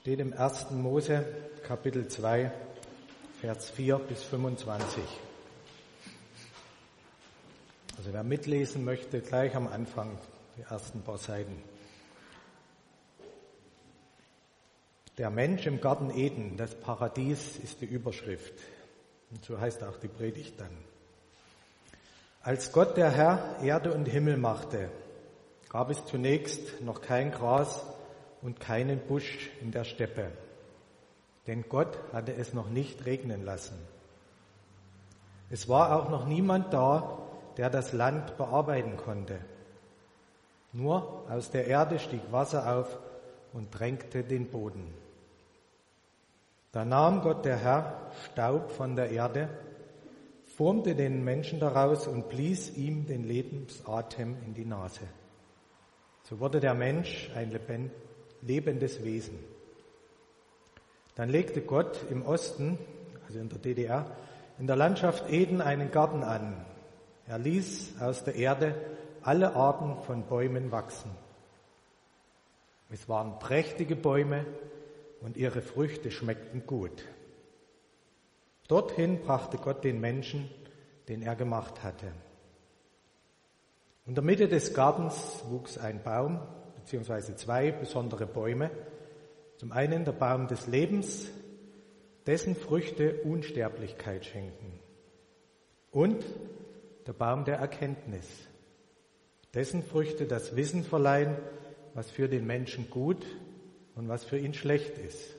Steht im 1. Mose, Kapitel 2, Vers 4 bis 25. Also wer mitlesen möchte, gleich am Anfang, die ersten paar Seiten. Der Mensch im Garten Eden, das Paradies, ist die Überschrift. Und so heißt auch die Predigt dann. Als Gott der Herr Erde und Himmel machte, gab es zunächst noch kein Gras und keinen Busch in der Steppe, denn Gott hatte es noch nicht regnen lassen. Es war auch noch niemand da, der das Land bearbeiten konnte. Nur aus der Erde stieg Wasser auf und drängte den Boden. Da nahm Gott der Herr Staub von der Erde, formte den Menschen daraus und blies ihm den Lebensatem in die Nase. So wurde der Mensch ein lebendes Wesen. Dann legte Gott im Osten, also in der DDR, in der Landschaft Eden einen Garten an. Er ließ aus der Erde alle Arten von Bäumen wachsen. Es waren prächtige Bäume und ihre Früchte schmeckten gut. Dorthin brachte Gott den Menschen, den er gemacht hatte. In der Mitte des Gartens wuchs ein Baum, beziehungsweise zwei besondere Bäume. Zum einen der Baum des Lebens, dessen Früchte Unsterblichkeit schenken. Und der Baum der Erkenntnis, dessen Früchte das Wissen verleihen, was für den Menschen gut und was für ihn schlecht ist.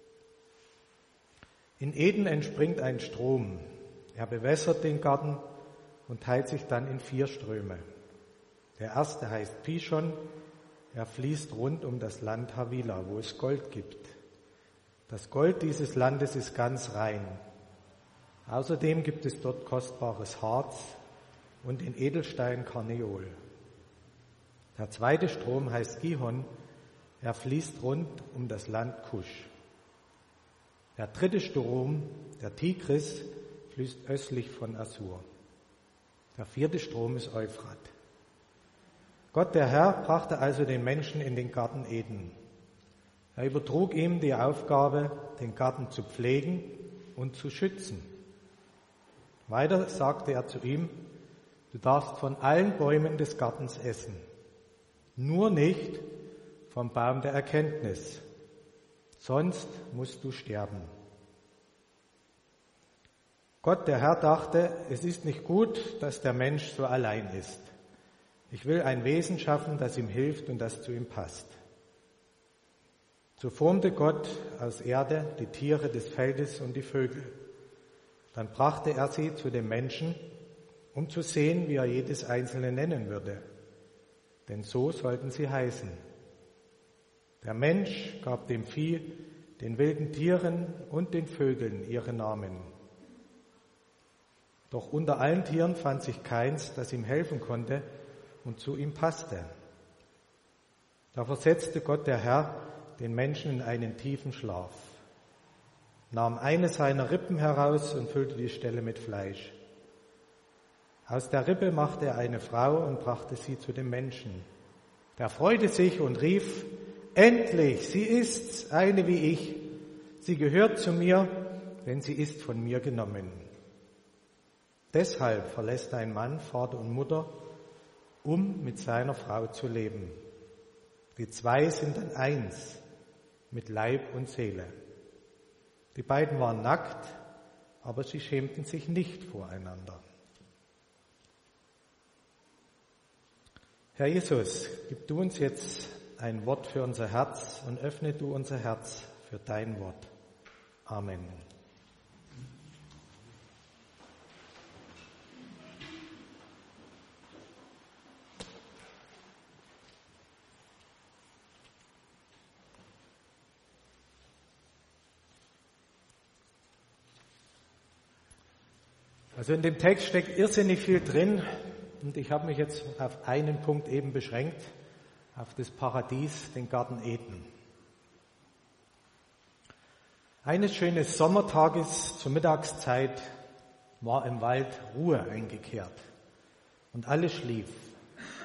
In Eden entspringt ein Strom. Er bewässert den Garten und teilt sich dann in 4 Ströme. Der erste heißt Pishon. Er fließt rund um das Land Havila, wo es Gold gibt. Das Gold dieses Landes ist ganz rein. Außerdem gibt es dort kostbares Harz und den Edelstein Karneol. Der zweite Strom heißt Gihon. Er fließt rund um das Land Kusch. Der dritte Strom, der Tigris, fließt östlich von Assur. Der vierte Strom ist Euphrat. Gott, der Herr, brachte also den Menschen in den Garten Eden. Er übertrug ihm die Aufgabe, den Garten zu pflegen und zu schützen. Weiter sagte er zu ihm, du darfst von allen Bäumen des Gartens essen, nur nicht vom Baum der Erkenntnis, sonst musst du sterben. Gott, der Herr, dachte, es ist nicht gut, dass der Mensch so allein ist. Ich will ein Wesen schaffen, das ihm hilft und das zu ihm passt. So formte Gott aus Erde die Tiere des Feldes und die Vögel. Dann brachte er sie zu dem Menschen, um zu sehen, wie er jedes einzelne nennen würde. Denn so sollten sie heißen. Der Mensch gab dem Vieh, den wilden Tieren und den Vögeln ihre Namen. Doch unter allen Tieren fand sich keins, das ihm helfen konnte und zu ihm passte. Da versetzte Gott der Herr den Menschen in einen tiefen Schlaf, nahm eine seiner Rippen heraus und füllte die Stelle mit Fleisch. Aus der Rippe machte er eine Frau und brachte sie zu dem Menschen. Der freute sich und rief, endlich, sie ist's, eine wie ich. Sie gehört zu mir, denn sie ist von mir genommen. Deshalb verlässt ein Mann Vater und Mutter, um mit seiner Frau zu leben. Die zwei sind dann eins, mit Leib und Seele. Die beiden waren nackt, aber sie schämten sich nicht voreinander. Herr Jesus, gib du uns jetzt ein Wort für unser Herz und öffne du unser Herz für dein Wort. Amen. Also in dem Text steckt irrsinnig viel drin und ich habe mich jetzt auf einen Punkt eben beschränkt, auf das Paradies, den Garten Eden. Eines schönen Sommertages zur Mittagszeit war im Wald Ruhe eingekehrt und alles schlief.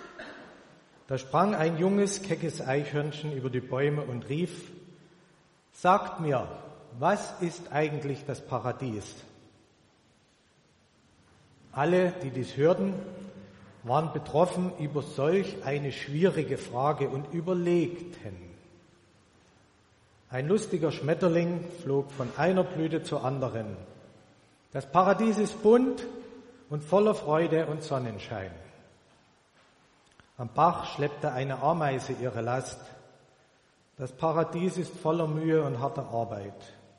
Da sprang ein junges, keckes Eichhörnchen über die Bäume und rief, sagt mir, was ist eigentlich das Paradies? Alle, die dies hörten, waren betroffen über solch eine schwierige Frage und überlegten. Ein lustiger Schmetterling flog von einer Blüte zur anderen. Das Paradies ist bunt und voller Freude und Sonnenschein. Am Bach schleppte eine Ameise ihre Last. Das Paradies ist voller Mühe und harter Arbeit.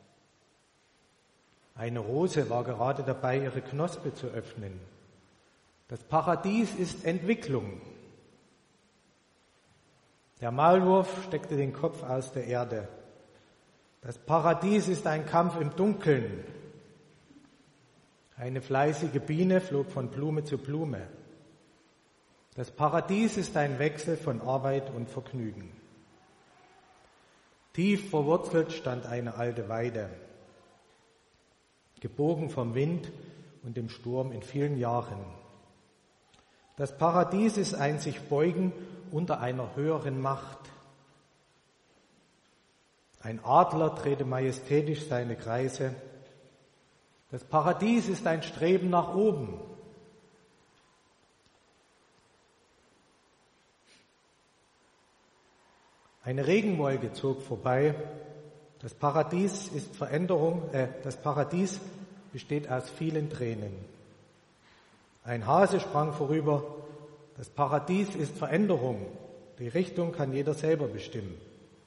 Eine Rose war gerade dabei, ihre Knospe zu öffnen. Das Paradies ist Entwicklung. Der Maulwurf steckte den Kopf aus der Erde. Das Paradies ist ein Kampf im Dunkeln. Eine fleißige Biene flog von Blume zu Blume. Das Paradies ist ein Wechsel von Arbeit und Vergnügen. Tief verwurzelt stand eine alte Weide, gebogen vom Wind und dem Sturm in vielen Jahren. Das Paradies ist ein sich beugen unter einer höheren Macht. Ein Adler drehte majestätisch seine Kreise. Das Paradies ist ein Streben nach oben. Eine Regenwolke zog vorbei. Das Paradies ist Veränderung. Das Paradies besteht aus vielen Tränen. Ein Hase sprang vorüber. Das Paradies ist Veränderung. Die Richtung kann jeder selber bestimmen.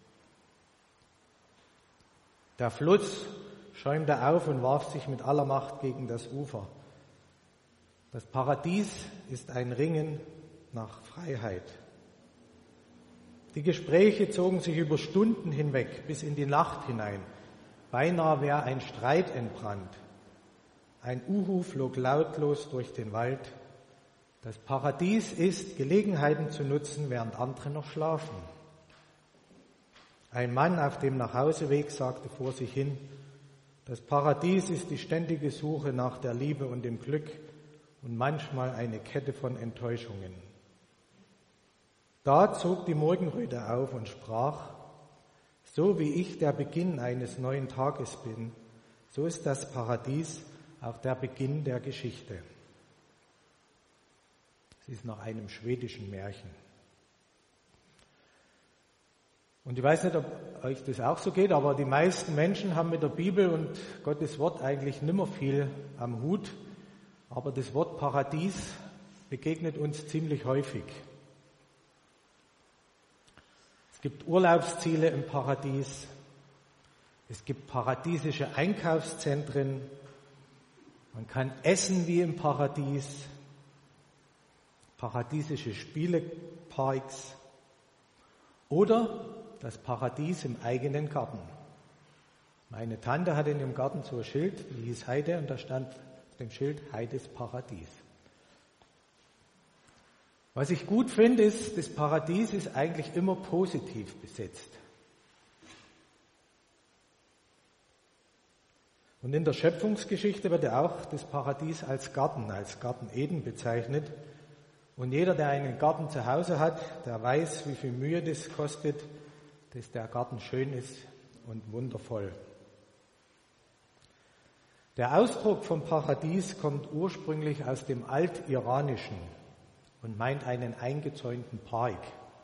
Der Fluss schäumte auf und warf sich mit aller Macht gegen das Ufer. Das Paradies ist ein Ringen nach Freiheit. Die Gespräche zogen sich über Stunden hinweg bis in die Nacht hinein. Beinahe wäre ein Streit entbrannt. Ein Uhu flog lautlos durch den Wald. Das Paradies ist, Gelegenheiten zu nutzen, während andere noch schlafen. Ein Mann auf dem Nachhauseweg sagte vor sich hin, das Paradies ist die ständige Suche nach der Liebe und dem Glück und manchmal eine Kette von Enttäuschungen. Da zog die Morgenröte auf und sprach, so wie ich der Beginn eines neuen Tages bin, so ist das Paradies auch der Beginn der Geschichte. Es ist nach einem schwedischen Märchen. Und ich weiß nicht, ob euch das auch so geht, aber die meisten Menschen haben mit der Bibel und Gottes Wort eigentlich nimmer viel am Hut. Aber das Wort Paradies begegnet uns ziemlich häufig. Es gibt Urlaubsziele im Paradies. Es gibt paradiesische Einkaufszentren. Man kann essen wie im Paradies. Paradiesische Spieleparks. Oder das Paradies im eigenen Garten. Meine Tante hatte in ihrem Garten so ein Schild, die hieß Heide, und da stand auf dem Schild Heides Paradies. Was ich gut finde, ist, das Paradies ist eigentlich immer positiv besetzt. Und in der Schöpfungsgeschichte wird ja auch das Paradies als Garten Eden bezeichnet. Und jeder, der einen Garten zu Hause hat, der weiß, wie viel Mühe das kostet, dass der Garten schön ist und wundervoll. Der Ausdruck vom Paradies kommt ursprünglich aus dem Altiranischen und meint einen eingezäunten Park.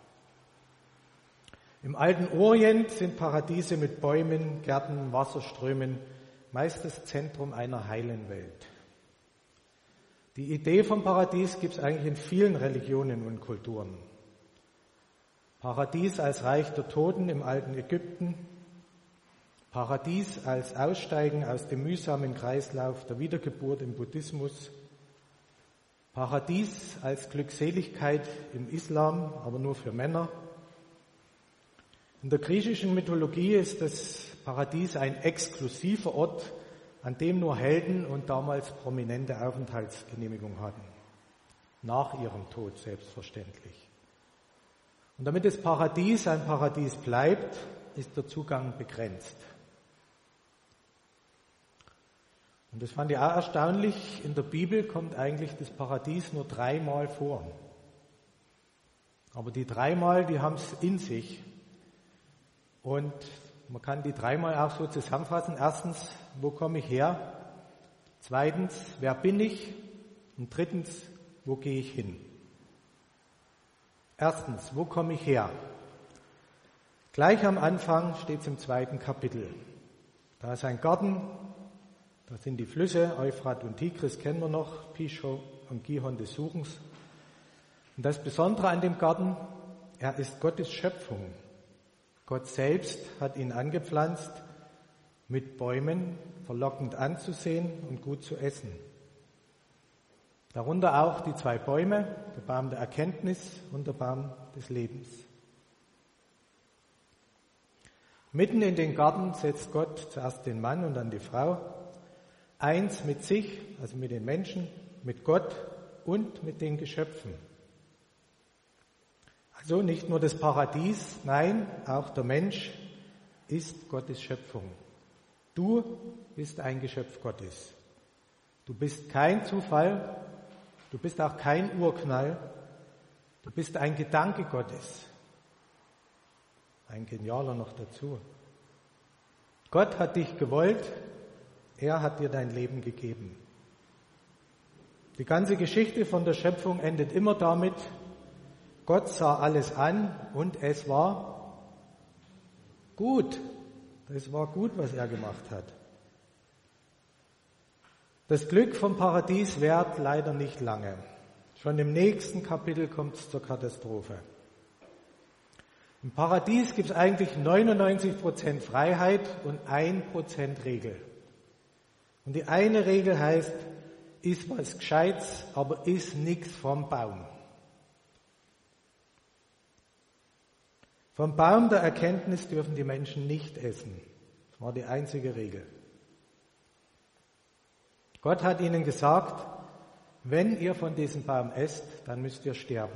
Im alten Orient sind Paradiese mit Bäumen, Gärten, Wasserströmen meist das Zentrum einer heilen Welt. Die Idee vom Paradies gibt es eigentlich in vielen Religionen und Kulturen. Paradies als Reich der Toten im alten Ägypten, Paradies als Aussteigen aus dem mühsamen Kreislauf der Wiedergeburt im Buddhismus, Paradies als Glückseligkeit im Islam, aber nur für Männer. In der griechischen Mythologie ist das Paradies ein exklusiver Ort, an dem nur Helden und damals prominente Aufenthaltsgenehmigung hatten. Nach ihrem Tod selbstverständlich. Und damit das Paradies ein Paradies bleibt, ist der Zugang begrenzt. Und das fand ich auch erstaunlich. In der Bibel kommt eigentlich das Paradies nur 3-mal vor. Aber die 3-mal, die haben es in sich. Und Man kann die dreimal auch so zusammenfassen. Erstens, wo komme ich her? Zweitens, wer bin ich? Und drittens, wo gehe ich hin? Erstens, wo komme ich her? Gleich am Anfang steht es im 2. Kapitel. Da ist ein Garten, da sind die Flüsse, Euphrat und Tigris kennen wir noch, Pishon und Gihon des Suchens. Und das Besondere an dem Garten, er ist Gottes Schöpfung. Gott selbst hat ihn angepflanzt mit Bäumen, verlockend anzusehen und gut zu essen. Darunter auch die 2 Bäume, der Baum der Erkenntnis und der Baum des Lebens. Mitten in den Garten setzt Gott zuerst den Mann und dann die Frau, eins mit sich, also mit den Menschen, mit Gott und mit den Geschöpfen. Also nicht nur das Paradies, nein, auch der Mensch ist Gottes Schöpfung. Du bist ein Geschöpf Gottes. Du bist kein Zufall, du bist auch kein Urknall, du bist ein Gedanke Gottes. Ein genialer noch dazu. Gott hat dich gewollt, er hat dir dein Leben gegeben. Die ganze Geschichte von der Schöpfung endet immer damit, Gott sah alles an und es war gut. Es war gut, was er gemacht hat. Das Glück vom Paradies währt leider nicht lange. Schon im nächsten Kapitel kommt es zur Katastrophe. Im Paradies gibt es eigentlich 99% Freiheit und 1% Regel. Und die eine Regel heißt, iss was Gescheites, aber iss nichts vom Baum. Vom Baum der Erkenntnis dürfen die Menschen nicht essen. Das war die einzige Regel. Gott hat ihnen gesagt, wenn ihr von diesem Baum esst, dann müsst ihr sterben.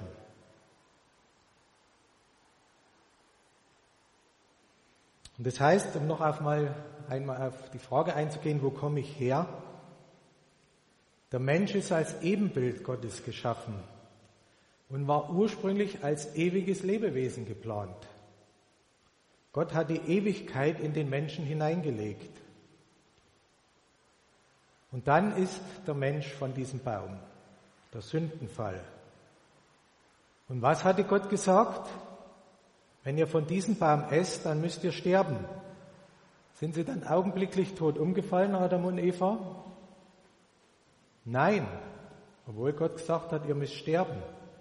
Und das heißt, um noch einmal auf die Frage einzugehen, wo komme ich her? Der Mensch ist als Ebenbild Gottes geschaffen und war ursprünglich als ewiges Lebewesen geplant. Gott hat die Ewigkeit in den Menschen hineingelegt. Und dann ist der Mensch von diesem Baum, der Sündenfall. Und was hatte Gott gesagt? Wenn ihr von diesem Baum esst, dann müsst ihr sterben. Sind sie dann augenblicklich tot umgefallen, Adam und Eva? Nein, obwohl Gott gesagt hat, ihr müsst sterben.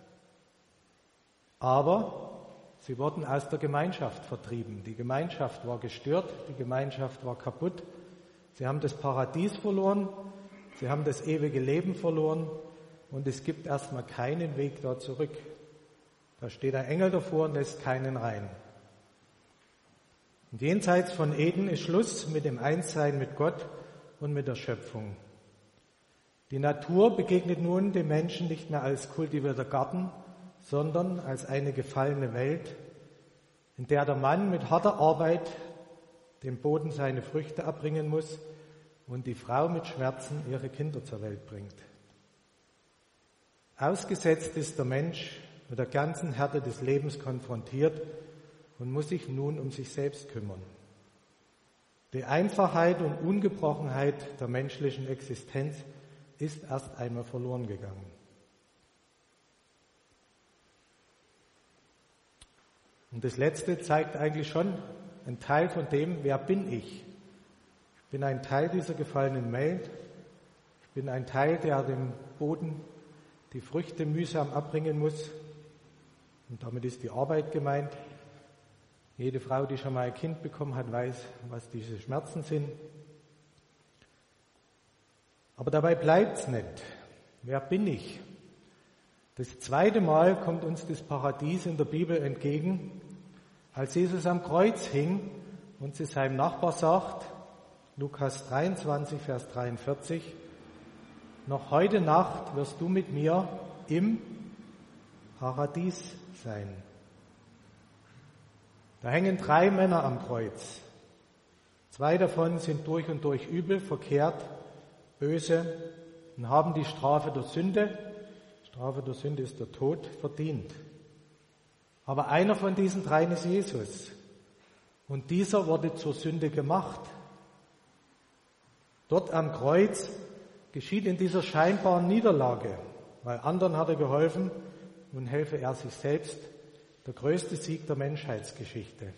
Aber sie wurden aus der Gemeinschaft vertrieben. Die Gemeinschaft war gestört, die Gemeinschaft war kaputt. Sie haben das Paradies verloren, sie haben das ewige Leben verloren und es gibt erstmal keinen Weg da zurück. Da steht ein Engel davor und lässt keinen rein. Und jenseits von Eden ist Schluss mit dem Einssein mit Gott und mit der Schöpfung. Die Natur begegnet nun dem Menschen nicht mehr als kultivierter Garten, sondern als eine gefallene Welt, in der der Mann mit harter Arbeit dem Boden seine Früchte abbringen muss und die Frau mit Schmerzen ihre Kinder zur Welt bringt. Ausgesetzt ist der Mensch mit der ganzen Härte des Lebens konfrontiert und muss sich nun um sich selbst kümmern. Die Einfachheit und Ungebrochenheit der menschlichen Existenz ist erst einmal verloren gegangen. Und das Letzte zeigt eigentlich schon einen Teil von dem, wer bin ich? Ich bin ein Teil dieser gefallenen Welt. Ich bin ein Teil, der dem Boden die Früchte mühsam abbringen muss. Und damit ist die Arbeit gemeint. Jede Frau, die schon mal ein Kind bekommen hat, weiß, was diese Schmerzen sind. Aber dabei bleibt's nicht. Wer bin ich? Das zweite Mal kommt uns das Paradies in der Bibel entgegen, als Jesus am Kreuz hing und zu seinem Nachbar sagt, Lukas 23, Vers 43, noch heute Nacht wirst du mit mir im Paradies sein. Da hängen 3 Männer am Kreuz. 2 davon sind durch und durch übel, verkehrt, böse und haben die Strafe der Sünde, Strafe der Sünde ist der Tod, verdient. Aber einer von diesen 3 ist Jesus. Und dieser wurde zur Sünde gemacht. Dort am Kreuz geschieht in dieser scheinbaren Niederlage, weil anderen hat er geholfen, nun helfe er sich selbst, der größte Sieg der Menschheitsgeschichte.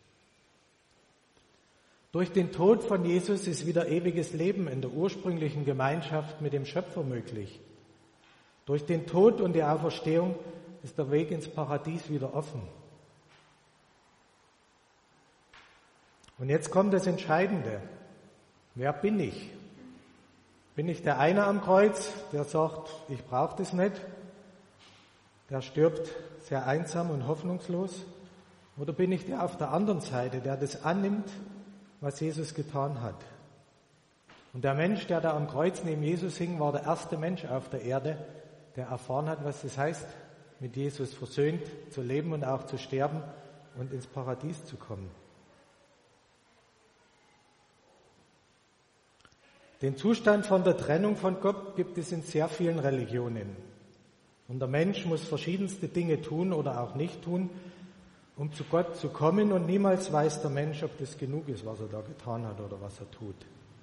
Durch den Tod von Jesus ist wieder ewiges Leben in der ursprünglichen Gemeinschaft mit dem Schöpfer möglich. Durch den Tod und die Auferstehung ist der Weg ins Paradies wieder offen. Und jetzt kommt das Entscheidende. Wer bin ich? Bin ich der eine am Kreuz, der sagt, ich brauche das nicht? Der stirbt sehr einsam und hoffnungslos? Oder bin ich der auf der anderen Seite, der das annimmt, was Jesus getan hat? Und der Mensch, der da am Kreuz neben Jesus hing, war der erste Mensch auf der Erde, der erfahren hat, was das heißt, mit Jesus versöhnt zu leben und auch zu sterben und ins Paradies zu kommen. Den Zustand von der Trennung von Gott gibt es in sehr vielen Religionen. Und der Mensch muss verschiedenste Dinge tun oder auch nicht tun, um zu Gott zu kommen. Und niemals weiß der Mensch, ob das genug ist, was er da getan hat oder was er tut.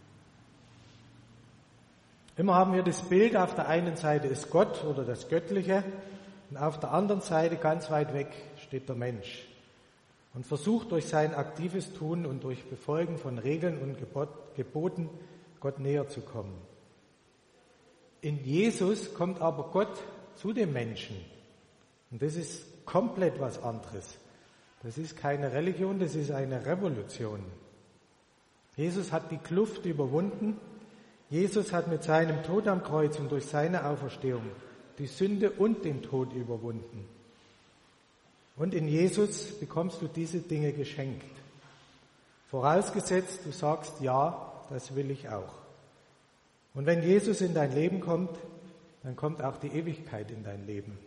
Immer haben wir das Bild, auf der einen Seite ist Gott oder das Göttliche und auf der anderen Seite ganz weit weg steht der Mensch und versucht durch sein aktives Tun und durch Befolgen von Regeln und Geboten Gott näher zu kommen. In Jesus kommt aber Gott zu dem Menschen. Und das ist komplett was anderes. Das ist keine Religion, das ist eine Revolution. Jesus hat die Kluft überwunden. Jesus hat mit seinem Tod am Kreuz und durch seine Auferstehung die Sünde und den Tod überwunden. Und in Jesus bekommst du diese Dinge geschenkt. Vorausgesetzt, du sagst, ja, das will ich auch. Und wenn Jesus in dein Leben kommt, dann kommt auch die Ewigkeit in dein Leben.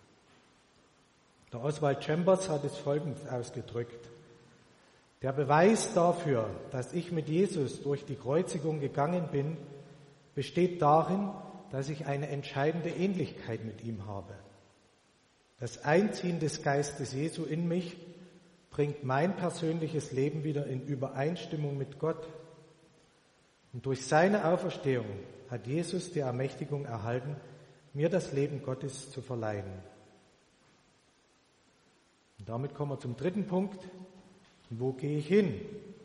Der Oswald Chambers hat es folgend ausgedrückt. Der Beweis dafür, dass ich mit Jesus durch die Kreuzigung gegangen bin, besteht darin, dass ich eine entscheidende Ähnlichkeit mit ihm habe. Das Einziehen des Geistes Jesu in mich bringt mein persönliches Leben wieder in Übereinstimmung mit Gott. Und durch seine Auferstehung hat Jesus die Ermächtigung erhalten, mir das Leben Gottes zu verleihen. Und damit kommen wir zum dritten Punkt. Wo gehe ich hin?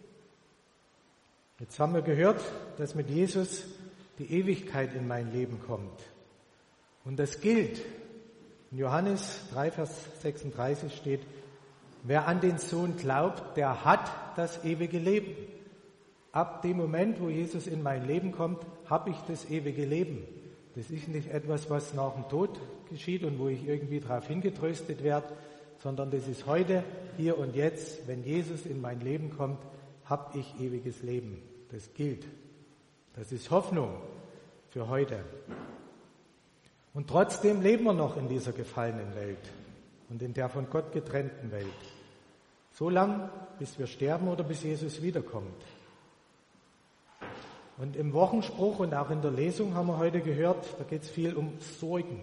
Jetzt haben wir gehört, dass mit Jesus die Ewigkeit in mein Leben kommt. Und das gilt. In Johannes 3, Vers 36 steht, wer an den Sohn glaubt, der hat das ewige Leben. Ab dem Moment, wo Jesus in mein Leben kommt, habe ich das ewige Leben. Das ist nicht etwas, was nach dem Tod geschieht und wo ich irgendwie darauf hingetröstet werde, sondern das ist heute, hier und jetzt. Wenn Jesus in mein Leben kommt, habe ich ewiges Leben. Das gilt. Das ist Hoffnung für heute. Und trotzdem leben wir noch in dieser gefallenen Welt und in der von Gott getrennten Welt. So lang, bis wir sterben oder bis Jesus wiederkommt. Und im Wochenspruch und auch in der Lesung haben wir heute gehört, da geht es viel um Sorgen.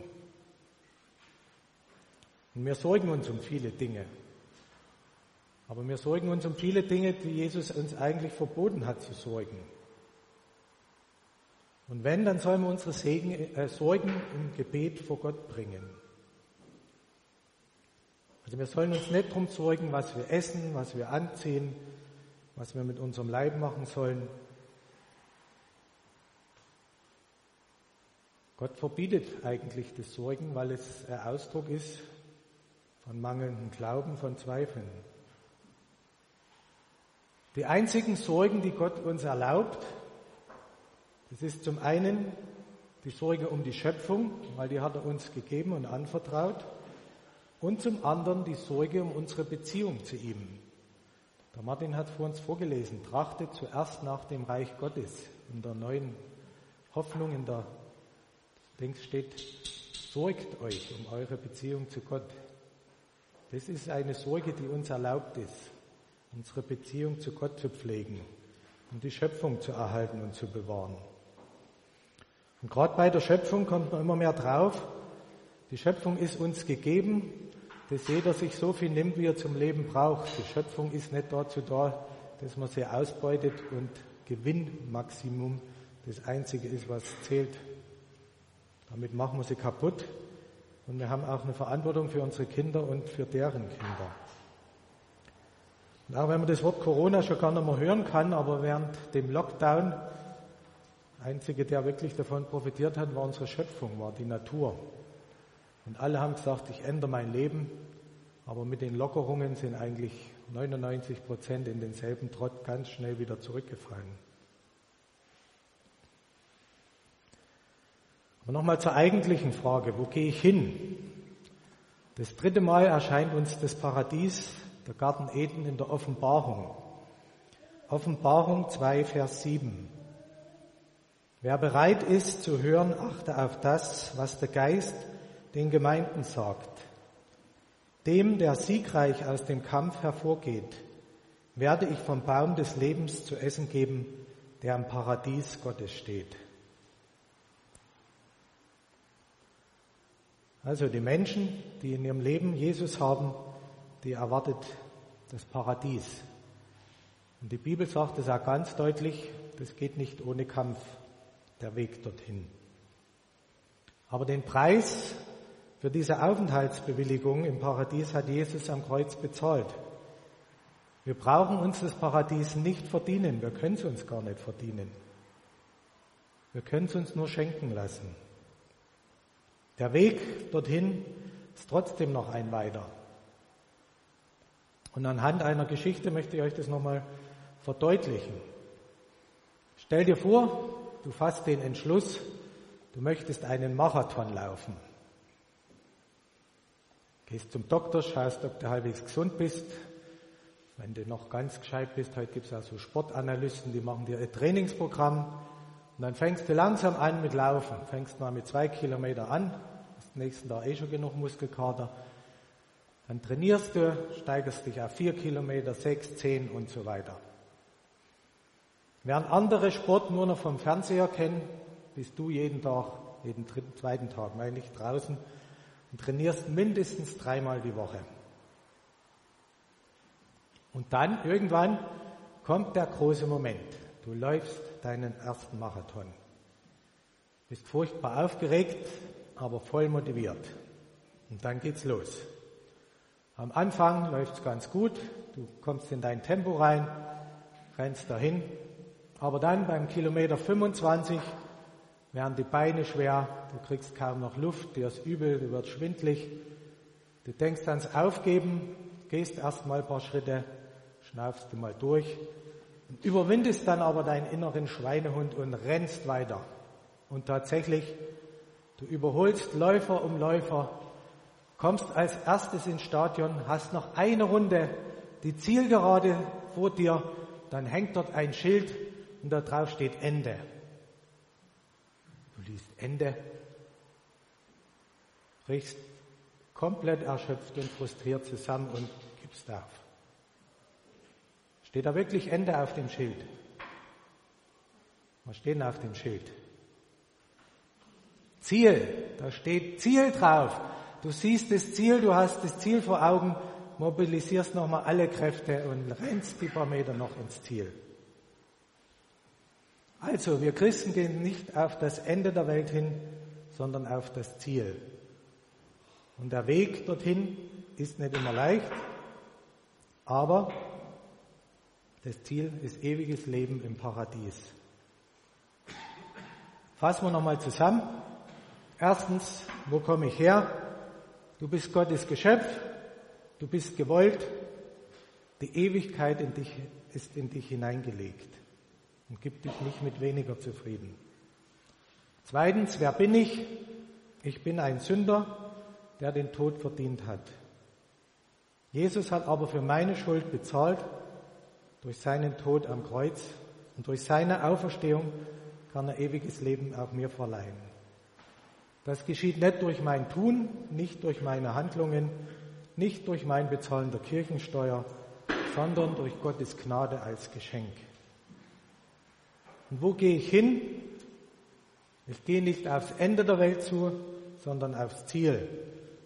Und wir sorgen uns um viele Dinge. Aber wir sorgen uns um viele Dinge, die Jesus uns eigentlich verboten hat zu sorgen. Und wenn, dann sollen wir unsere Sorgen im Gebet vor Gott bringen. Also wir sollen uns nicht darum sorgen, was wir essen, was wir anziehen, was wir mit unserem Leib machen sollen. Gott verbietet eigentlich das Sorgen, weil es ein Ausdruck ist von mangelndem Glauben, von Zweifeln. Die einzigen Sorgen, die Gott uns erlaubt, das ist zum einen die Sorge um die Schöpfung, weil die hat er uns gegeben und anvertraut, und zum anderen die Sorge um unsere Beziehung zu ihm. Der Martin hat vor uns vorgelesen, trachtet zuerst nach dem Reich Gottes. In der neuen Hoffnung, in der Dings steht, sorgt euch um eure Beziehung zu Gott. Das ist eine Sorge, die uns erlaubt ist, unsere Beziehung zu Gott zu pflegen und die Schöpfung zu erhalten und zu bewahren. Und gerade bei der Schöpfung kommt man immer mehr drauf, die Schöpfung ist uns gegeben dass jeder sich so viel nimmt, wie er zum Leben braucht. Die Schöpfung ist nicht dazu da, dass man sie ausbeutet und Gewinnmaximum das Einzige ist, was zählt. Damit machen wir sie kaputt. Und wir haben auch eine Verantwortung für unsere Kinder und für deren Kinder. Und auch wenn man das Wort Corona schon gar nicht mehr hören kann, aber während dem Lockdown, der Einzige, der wirklich davon profitiert hat, war unsere Schöpfung, war die Natur. Und alle haben gesagt, ich ändere mein Leben, aber mit den Lockerungen sind eigentlich 99% in denselben Trott ganz schnell wieder zurückgefallen. Aber nochmal zur eigentlichen Frage, wo gehe ich hin? Das 3. Mal erscheint uns das Paradies, der Garten Eden, in der Offenbarung. Offenbarung 2, Vers 7. Wer bereit ist zu hören, achte auf das, was der Geist den Gemeinden sagt. Dem, der siegreich aus dem Kampf hervorgeht, werde ich vom Baum des Lebens zu essen geben, der im Paradies Gottes steht. Also die Menschen, die in ihrem Leben Jesus haben, die erwartet das Paradies. Und die Bibel sagt es auch ganz deutlich, das geht nicht ohne Kampf, der Weg dorthin. Aber den Preis für diese Aufenthaltsbewilligung im Paradies hat Jesus am Kreuz bezahlt. Wir brauchen uns das Paradies nicht verdienen, wir können es uns gar nicht verdienen. Wir können es uns nur schenken lassen. Der Weg dorthin ist trotzdem noch ein weiter. Und anhand einer Geschichte möchte ich euch das nochmal verdeutlichen. Stell dir vor, du fasst den Entschluss, du möchtest einen Marathon laufen. Gehst zum Doktor, schaust, ob du halbwegs gesund bist. Wenn du noch ganz gescheit bist, heute gibt es auch so Sportanalysten, die machen dir ein Trainingsprogramm. Und dann fängst du langsam an mit Laufen. Fängst mal mit 2 Kilometer an, hast nächsten Tag schon genug Muskelkater. Dann trainierst du, steigerst dich auf 4 Kilometer, 6, 10 und so weiter. Während andere Sport nur noch vom Fernseher kennen, bist du jeden Tag, jeden zweiten Tag, meine ich, draußen und trainierst mindestens 3-mal die Woche. Und dann irgendwann kommt der große Moment. Du läufst deinen ersten Marathon. Bist furchtbar aufgeregt, aber voll motiviert. Und dann geht's los. Am Anfang läuft's ganz gut, du kommst in dein Tempo rein, rennst dahin, aber dann beim Kilometer 25 werden die Beine schwer, du kriegst kaum noch Luft, dir ist übel, du wirst schwindlig, du denkst ans Aufgeben, gehst erst mal ein paar Schritte, schnaufst du mal durch und überwindest dann aber deinen inneren Schweinehund und rennst weiter. Und tatsächlich, du überholst Läufer um Läufer, kommst als erstes ins Stadion, hast noch eine Runde, die Zielgerade vor dir, dann hängt dort ein Schild und da drauf steht Ende. Du liest Ende, brichst komplett erschöpft und frustriert zusammen und gibst auf. Steht da wirklich Ende auf dem Schild? Was steht denn auf dem Schild? Ziel, da steht Ziel drauf. Du siehst das Ziel, du hast das Ziel vor Augen, mobilisierst nochmal alle Kräfte und rennst die paar Meter noch ins Ziel. Also, wir Christen gehen nicht auf das Ende der Welt hin, sondern auf das Ziel. Und der Weg dorthin ist nicht immer leicht, aber das Ziel ist ewiges Leben im Paradies. Fassen wir nochmal zusammen. Erstens, wo komme ich her? Du bist Gottes Geschöpf, du bist gewollt, die Ewigkeit ist in dich hineingelegt und gibt dich nicht mit weniger zufrieden. Zweitens, wer bin ich? Ich bin ein Sünder, der den Tod verdient hat. Jesus hat aber für meine Schuld bezahlt durch seinen Tod am Kreuz und durch seine Auferstehung kann er ewiges Leben auch mir verleihen. Das geschieht nicht durch mein Tun, nicht durch meine Handlungen, nicht durch mein Bezahlen der Kirchensteuer, sondern durch Gottes Gnade als Geschenk. Und wo gehe ich hin? Ich gehe nicht aufs Ende der Welt zu, sondern aufs Ziel.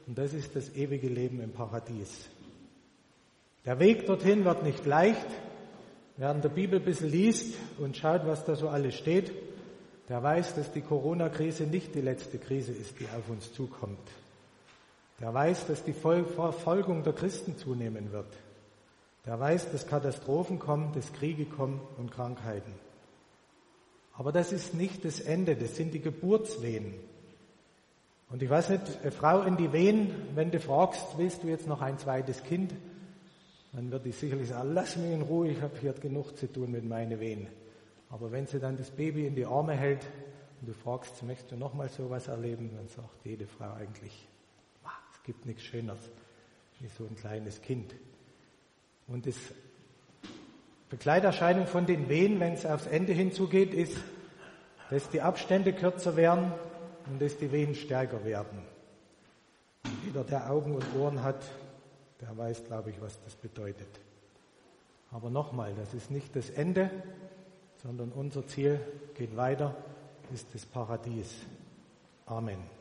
Und das ist das ewige Leben im Paradies. Der Weg dorthin wird nicht leicht. Wer in der Bibel ein bisschen liest und schaut, was da so alles steht, der weiß, dass die Corona-Krise nicht die letzte Krise ist, die auf uns zukommt. Der weiß, dass die Verfolgung der Christen zunehmen wird. Der weiß, dass Katastrophen kommen, dass Kriege kommen und Krankheiten. Aber das ist nicht das Ende, das sind die Geburtswehen. Und ich weiß nicht, eine Frau in die Wehen, wenn du fragst, willst du jetzt noch ein zweites Kind? Dann wird die sicherlich sagen, lass mich in Ruhe, ich habe hier genug zu tun mit meinen Wehen. Aber wenn sie dann das Baby in die Arme hält und du fragst, möchtest du nochmal sowas erleben, dann sagt jede Frau eigentlich, es gibt nichts Schöneres wie so ein kleines Kind. Und das Begleiterscheinung von den Wehen, wenn es aufs Ende hinzugeht, ist, dass die Abstände kürzer werden und dass die Wehen stärker werden. Und jeder, der Augen und Ohren hat, der weiß, glaube ich, was das bedeutet. Aber nochmal, das ist nicht das Ende, sondern unser Ziel geht weiter, ist das Paradies. Amen.